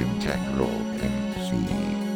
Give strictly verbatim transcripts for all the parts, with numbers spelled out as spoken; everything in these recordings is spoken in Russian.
Integral эм си.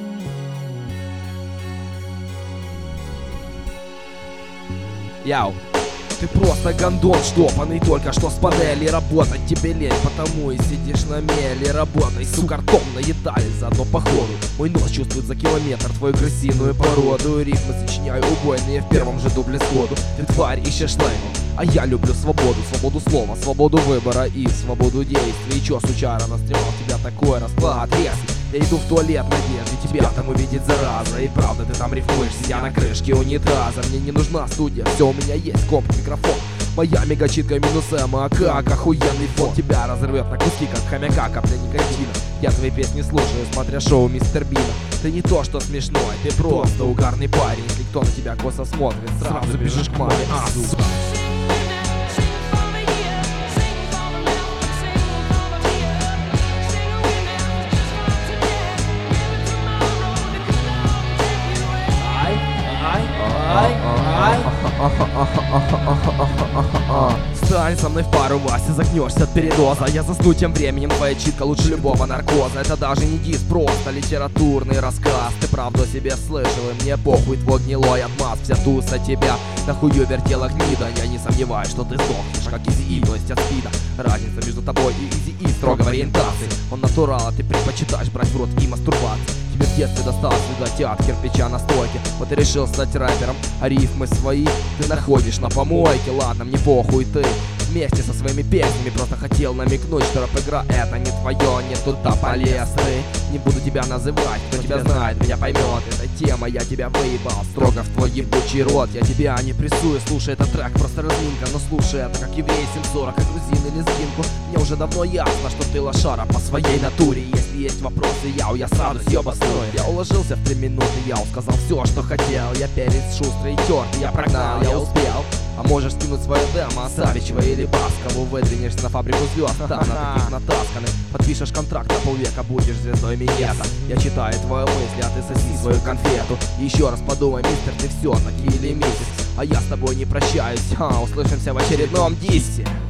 Яу. Ты просто гондон штопанный, только что с панели. Работать тебе лень, потому и сидишь на мели. Работай, сука, ртом наедали заодно походу. Мой нос чувствует за километр твою крысиную породу. Ритмы сочиняю убойные в первом же дубле сходу. Ты тварь ищешь лейну, а я люблю свободу. Свободу слова, свободу выбора и свободу действий. Чё, сучара, настремал тебя такой расклад? Резкий. Я иду в туалет в надежде тебя там увидеть, зараза. И правда ты там рифмуешь, сидя на крышке унитаза. Мне не нужна студия, все у меня есть, комп, микрофон. Моя мегачитка минус эм, а как охуенный фон. Тебя разорвет на куски, как хомяка, капля никотина. Я твои песни слушаю, смотря шоу Мистер Бина. Ты не то что смешной, ты просто угарный парень. Если кто на тебя косо смотрит, сразу бежишь к маме, а, сука. Стань со мной в пару, Вася, загнешься от передоза. Я засну тем временем, твоя читка лучше любого наркоза. Это даже не дис, просто литературный рассказ. Ты правду о себе слышал, и мне похуй твой гнилой отмаз. Вся туса тебя на хую вертела гнида. Я не сомневаюсь, что ты сдохнешь, как Изи-И, то есть от спида. Разница между тобой и Изи-И строго в ориентации. Он натурал, а ты предпочитаешь брать в рот и мастурбацию. Тебе в детстве досталось, видать, от кирпича на стойке. Вот и решил стать рэпером, а рифмы свои ты находишь на помойке. Ладно, мне похуй, ты вместе со своими песнями просто хотел намекнуть, что рэп-игра это не твое, не туда полез ты. Не буду тебя называть, кто тебя знает, меня поймет. Эта тема, я тебя выебал строго в твой ебучий рот. Я тебя не прессую, слушай этот трек, просто разминка. Но слушай это как еврей семь сорок, как грузин или сгинку. Мне уже давно ясно, что ты лошара по своей натуре. Если есть вопросы, яу, я сразу съеба строю. Я уложился в три минуты, яу, сказал все, что хотел. Я перец шустрый и тертый, я прогнал, я успел. А можешь скинуть свое демо, Савичева или Баскову. Выдвинешься на фабрику звезд, там на таких натасканных. Подпишешь контракт на полвека, будешь звездой минета. Я читаю твои мысли, а ты соси свою конфету. Еще раз подумай, мистер, ты все таки или миссис. А я с тобой не прощаюсь, а, услышимся в очередном диссе.